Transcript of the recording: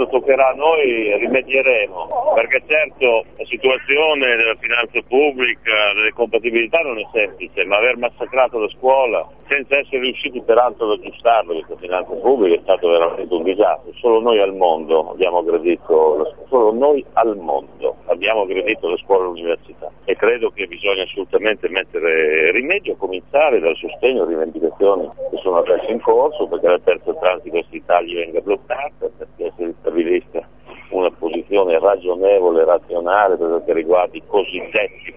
quando toccherà a noi rimedieremo, perché certo la situazione della finanza pubblica, delle compatibilità non è semplice, ma aver massacrato la scuola senza essere riusciti peraltro ad aggiustarlo, questa finanza pubblica è stato veramente un disastro. Solo noi al mondo abbiamo aggredito la scuola e l'università, e credo che bisogna assolutamente mettere rimedio, a cominciare dal sostegno alle rivendicazioni che sono adesso in corso, perché la terza tranche di questi tagli venga bloccata, perché si stabilisca una posizione ragionevole e razionale per quel che riguarda i cosiddetti